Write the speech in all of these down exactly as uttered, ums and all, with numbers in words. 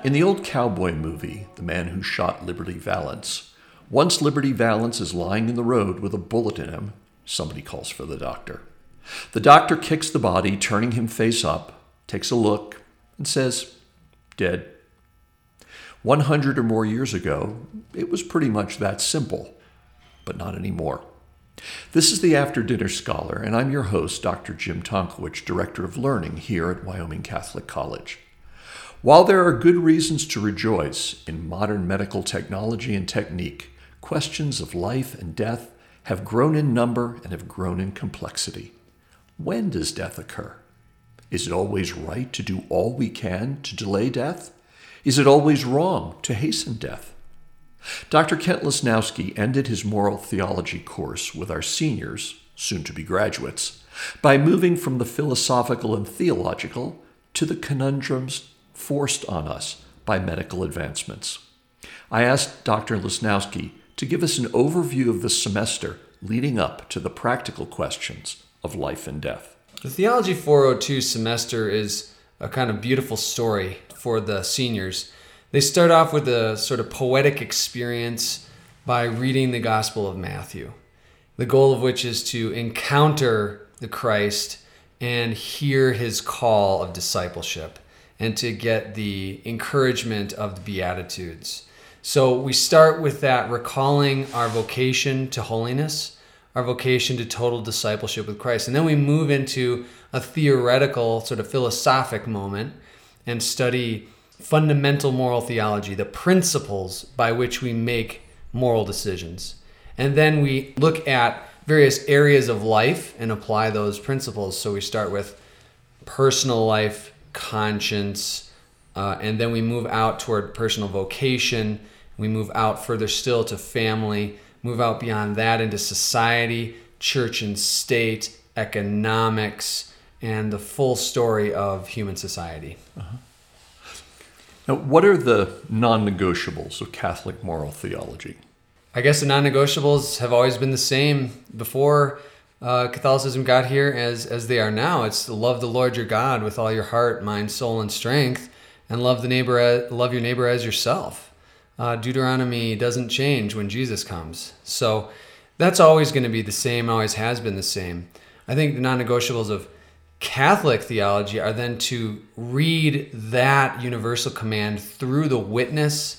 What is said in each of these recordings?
In the old cowboy movie, The Man Who Shot Liberty Valance, once Liberty Valance is lying in the road with a bullet in him, somebody calls for the doctor. The doctor kicks the body, turning him face up, takes a look, and says, "Dead." one hundred or more years ago, it was pretty much that simple, but not anymore. This is the After Dinner Scholar, and I'm your host, Doctor Jim Tonkowich, Director of Learning here at Wyoming Catholic College. While there are good reasons to rejoice in modern medical technology and technique, questions of life and death have grown in number and have grown in complexity. When does death occur? Is it always right to do all we can to delay death? Is it always wrong to hasten death? Doctor Kent Lesnowski ended his moral theology course with our seniors, soon-to-be graduates, by moving from the philosophical and theological to the conundrums forced on us by medical advancements. I asked Doctor Lesnowski to give us an overview of the semester leading up to the practical questions of life and death. The Theology four oh two semester is a kind of beautiful story for the seniors. They start off with a sort of poetic experience by reading the Gospel of Matthew, the goal of which is to encounter the Christ and hear his call of discipleship, and to get the encouragement of the Beatitudes. So we start with that, recalling our vocation to holiness, our vocation to total discipleship with Christ. And then we move into a theoretical, sort of philosophic moment and study fundamental moral theology, the principles by which we make moral decisions. And then we look at various areas of life and apply those principles. So we start with personal life, conscience, uh, and then we move out toward personal vocation. We move out further still to family, move out beyond that into society, church and state, economics, and the full story of human society. Uh-huh. Now, what are the non-negotiables of Catholic moral theology? I guess the non-negotiables have always been the same before Uh, Catholicism got here as as they are now. It's to love the Lord your God with all your heart, mind, soul, and strength, and love the neighbor as, love your neighbor as yourself. Uh, Deuteronomy doesn't change when Jesus comes, so that's always going to be the same. Always has been the same. I think the non-negotiables of Catholic theology are then to read that universal command through the witness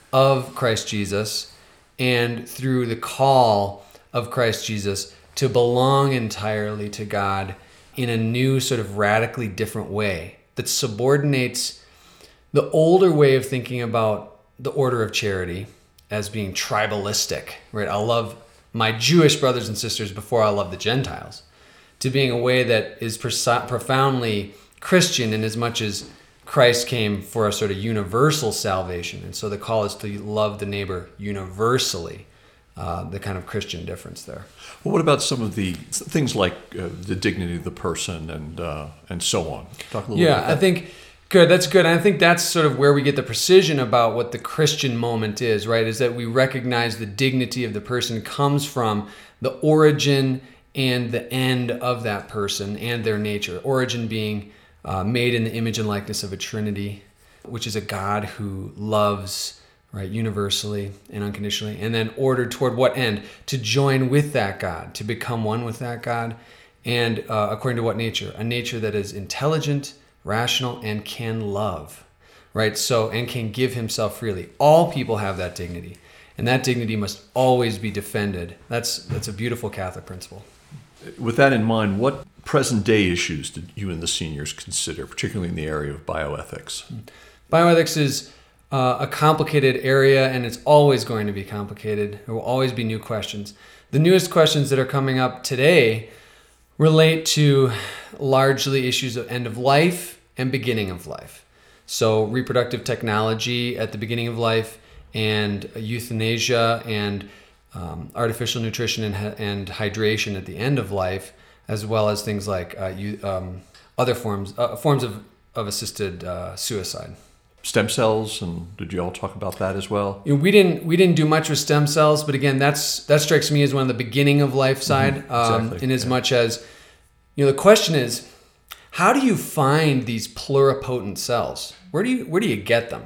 of Christ Jesus and through the call of Christ Jesus to belong entirely to God in a new sort of radically different way that subordinates the older way of thinking about the order of charity as being tribalistic, right? I'll love my Jewish brothers and sisters before I love the Gentiles, to being a way that is pers- profoundly Christian in as much as Christ came for a sort of universal salvation. And so the call is to love the neighbor universally. Uh, the kind of Christian difference there. Well, what about some of the things like uh, the dignity of the person and uh, and so on? Talk a little yeah, bit about that. I think good. That's good. And I think that's sort of where we get the precision about what the Christian moment is, right? Is that we recognize the dignity of the person comes from the origin and the end of that person and their nature. Origin being uh, made in the image and likeness of a Trinity, which is a God who loves, right, universally and unconditionally, and then ordered toward what end? To join with that God, to become one with that God, and uh, according to what nature? A nature that is intelligent, rational, and can love, right? So, and can give himself freely. All people have that dignity, and that dignity must always be defended. That's that's a beautiful Catholic principle. With that in mind, what present-day issues did you and the seniors consider, particularly in the area of bioethics? Bioethics is Uh, a complicated area, and it's always going to be complicated. There will always be new questions. The newest questions that are coming up today relate to largely issues of end of life and beginning of life. So reproductive technology at the beginning of life, and euthanasia, and um, artificial nutrition and, and hydration at the end of life, as well as things like uh, you, um, other forms uh, forms of, of assisted uh, suicide. Stem cells, and did you all talk about that as well? You know, we didn't we didn't do much with stem cells, but again, that's that strikes me as one of the beginning of life side. Mm-hmm. Um, exactly. in as yeah. much as, you know, the question is, how do you find these pluripotent cells? Where do you where do you get them?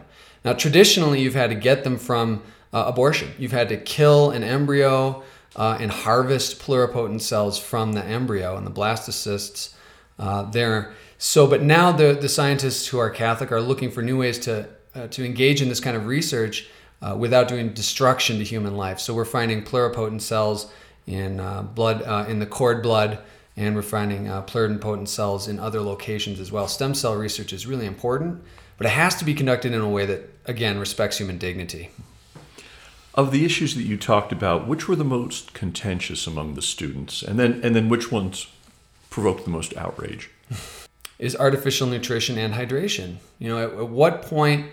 Now, traditionally, you've had to get them from uh, abortion. You've had to kill an embryo uh, and harvest pluripotent cells from the embryo and the blastocysts uh, there. So, but now the, the scientists who are Catholic are looking for new ways to uh, to engage in this kind of research uh, without doing destruction to human life. So we're finding pluripotent cells in uh, blood, uh, in the cord blood, and we're finding uh, pluripotent cells in other locations as well. Stem cell research is really important, but it has to be conducted in a way that, again, respects human dignity. Of the issues that you talked about, which were the most contentious among the students? And then and then which ones provoked the most outrage? Is artificial nutrition and hydration. You know, at, at what point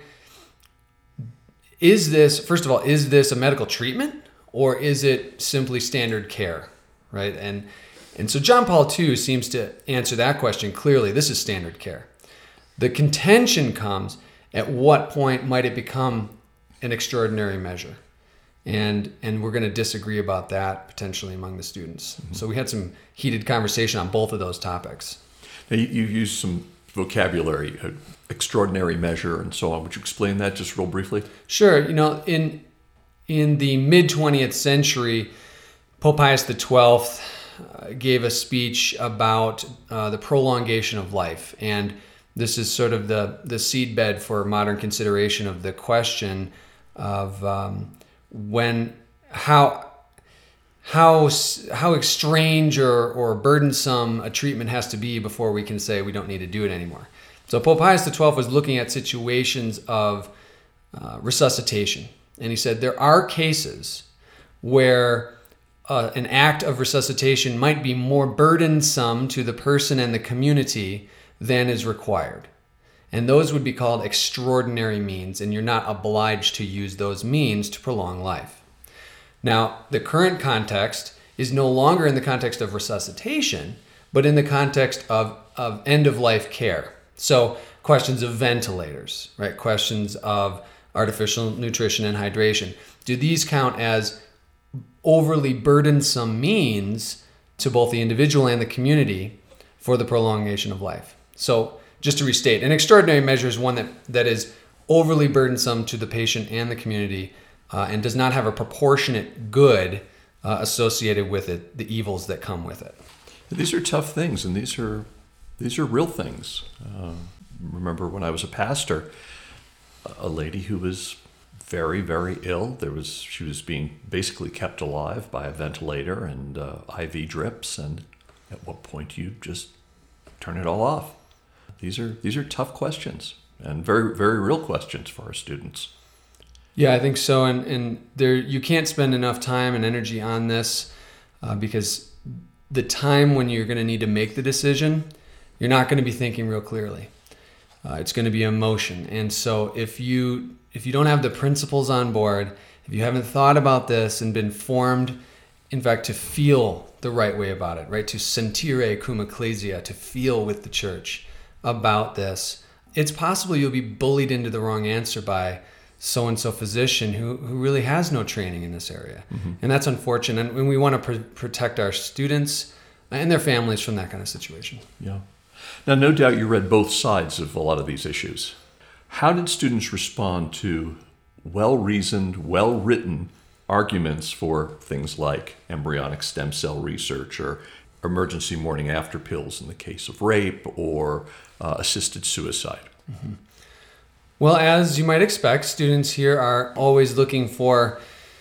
is this, first of all, is this a medical treatment or is it simply standard care, right? And and so John Paul the Second seems to answer that question clearly. This is standard care. The contention comes at what point might it become an extraordinary measure? And and we're going to disagree about that potentially among the students. Mm-hmm. So we had some heated conversation on both of those topics. Now, you, you used some vocabulary, uh, extraordinary measure and so on. Would you explain that just real briefly? Sure. You know, in in the mid-twentieth century, Pope Pius the twelfth uh, gave a speech about uh, the prolongation of life. And this is sort of the, the seedbed for modern consideration of the question of um, when, how, how, how strange or, or burdensome a treatment has to be before we can say we don't need to do it anymore. So Pope Pius the twelfth was looking at situations of uh, resuscitation. And he said there are cases where uh, an act of resuscitation might be more burdensome to the person and the community than is required. And those would be called extraordinary means, and you're not obliged to use those means to prolong life. Now, the current context is no longer in the context of resuscitation, but in the context of, of end-of-life care. So questions of ventilators, right? Questions of artificial nutrition and hydration. Do these count as overly burdensome means to both the individual and the community for the prolongation of life? So just to restate, an extraordinary measure is one that, that is overly burdensome to the patient and the community uh, and does not have a proportionate good uh, associated with it, the evils that come with it. These are tough things, and these are these are real things. Uh, remember when I was a pastor, a lady who was very, very ill. There was she was being basically kept alive by a ventilator and uh, I V drips, and at what point do you just turn it all off? These are these are tough questions and very, very real questions for our students. Yeah, I think so. And and there you can't spend enough time and energy on this uh, because the time when you're going to need to make the decision, you're not going to be thinking real clearly. Uh, it's going to be emotion. And so if you if you don't have the principles on board, if you haven't thought about this and been formed, in fact, to feel the right way about it, right? To sentire cum ecclesia, to feel with the church about this, it's possible you'll be bullied into the wrong answer by so-and-so physician who, who really has no training in this area. Mm-hmm. And that's unfortunate. And we want to pr- protect our students and their families from that kind of situation. Yeah. Now, no doubt you read both sides of a lot of these issues. How did students respond to well-reasoned, well-written arguments for things like embryonic stem cell research or emergency morning after pills in the case of rape or uh, assisted suicide? Mm-hmm. Well, as you might expect, students here are always looking for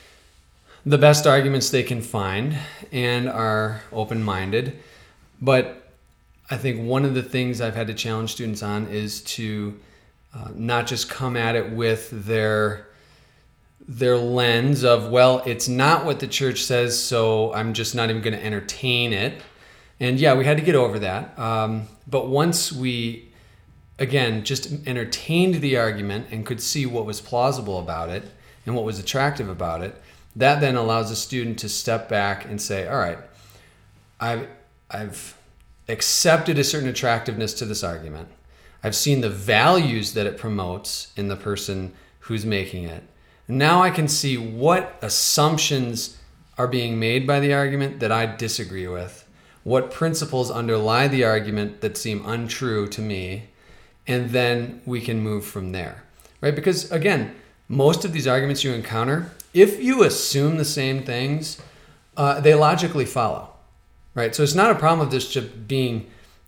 the best arguments they can find and are open-minded. But I think one of the things I've had to challenge students on is to uh, not just come at it with their their lens of, well, it's not what the church says, so I'm just not even going to entertain it. And yeah, we had to get over that. Um, but once we, again, just entertained the argument and could see what was plausible about it and what was attractive about it, that then allows a student to step back and say, all right, I've, I've accepted a certain attractiveness to this argument. I've seen the values that it promotes in the person who's making it. Now I can see what assumptions are being made by the argument that I disagree with, what principles underlie the argument that seem untrue to me, and then we can move from there. right? Because again, most of these arguments you encounter, if you assume the same things, uh, they logically follow, right? So it's not a problem of this just being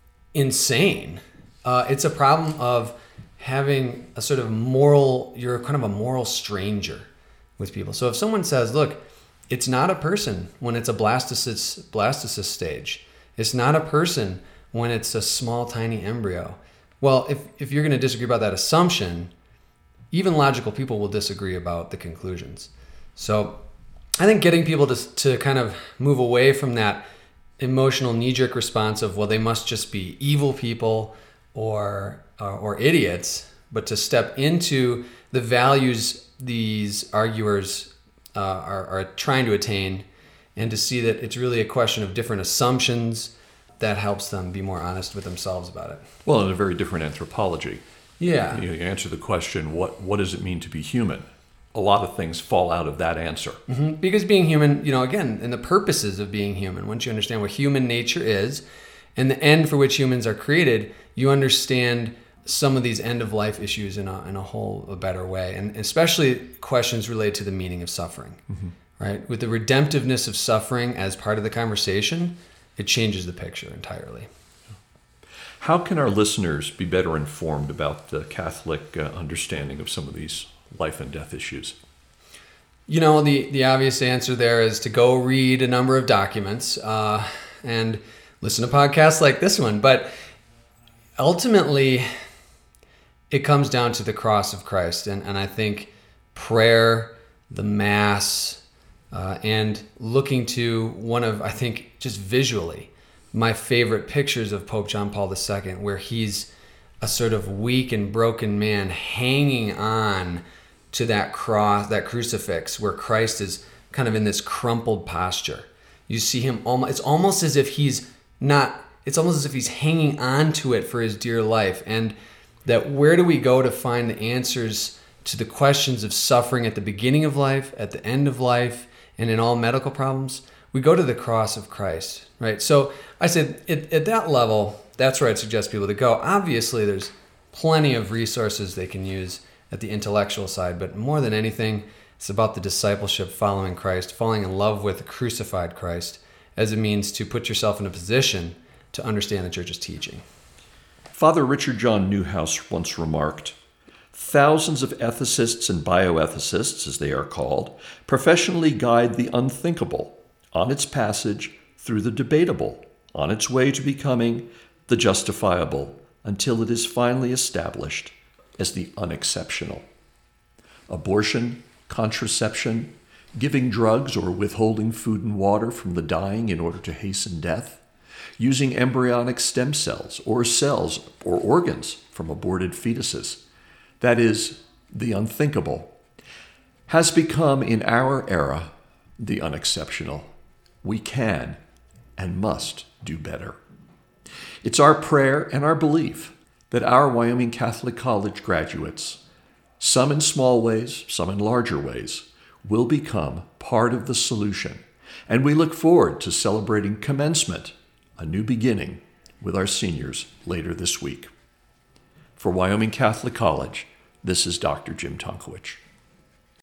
insane. Uh, it's a problem of having a sort of moral, you're kind of a moral stranger with people. So if someone says, look, it's not a person when it's a blastocyst, blastocyst stage. It's not a person when it's a small, tiny embryo. Well, if, if you're going to disagree about that assumption, even logical people will disagree about the conclusions. So I think getting people to, to kind of move away from that emotional knee-jerk response of, well, they must just be evil people or, or, or idiots, but to step into the values these arguers uh, are, are trying to attain, and to see that it's really a question of different assumptions that helps them be more honest with themselves about it. Well, in a very different anthropology. Yeah. You answer the question, what, what does it mean to be human? A lot of things fall out of that answer. Mm-hmm. Because being human, you know, again, and the purposes of being human, once you understand what human nature is and the end for which humans are created, you understand some of these end-of-life issues in a, in a whole a better way, and especially questions related to the meaning of suffering, mm-hmm. right? With the redemptiveness of suffering as part of the conversation, it changes the picture entirely. How can our listeners be better informed about the Catholic uh, understanding of some of these life and death issues? You know, the, the obvious answer there is to go read a number of documents uh, and listen to podcasts like this one. But ultimately, it comes down to the cross of Christ. And, and I think prayer, the Mass, uh, and looking to one of, I think, just visually, my favorite pictures of Pope John Paul the Second, where he's a sort of weak and broken man hanging on to that cross, that crucifix, where Christ is kind of in this crumpled posture. You see him almost, it's almost as if he's not, it's almost as if he's hanging on to it for his dear life. And that where do we go to find the answers to the questions of suffering at the beginning of life, at the end of life, and in all medical problems? We go to the cross of Christ, right? So I said at, at that level, that's where I'd suggest people to go. Obviously, there's plenty of resources they can use at the intellectual side, but more than anything, it's about the discipleship following Christ, falling in love with the crucified Christ as a means to put yourself in a position to understand the church's teaching. Father Richard John Newhouse once remarked, "Thousands of ethicists and bioethicists, as they are called, professionally guide the unthinkable on its passage through the debatable, on its way to becoming the justifiable, until it is finally established as the unexceptional. Abortion, contraception, giving drugs or withholding food and water from the dying in order to hasten death, using embryonic stem cells or cells or organs from aborted fetuses, that is, the unthinkable, has become in our era the unexceptional. We can and must do better. It's our prayer and our belief that our Wyoming Catholic College graduates, some in small ways, some in larger ways, will become part of the solution. And we look forward to celebrating commencement, a new beginning, with our seniors later this week. For Wyoming Catholic College, this is Doctor Jim Tonkowich.